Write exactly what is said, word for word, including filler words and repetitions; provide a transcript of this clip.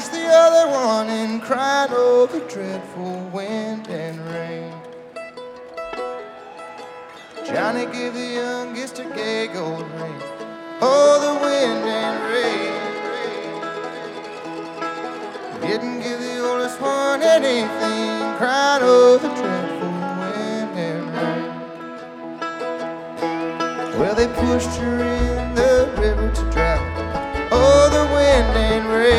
pushed the other one and cried over dreadful wind and rain. Johnny gave the youngest a gay gold ring. Oh, the wind and rain. Didn't give the oldest one anything, cried over dreadful wind and rain. Well, they pushed her in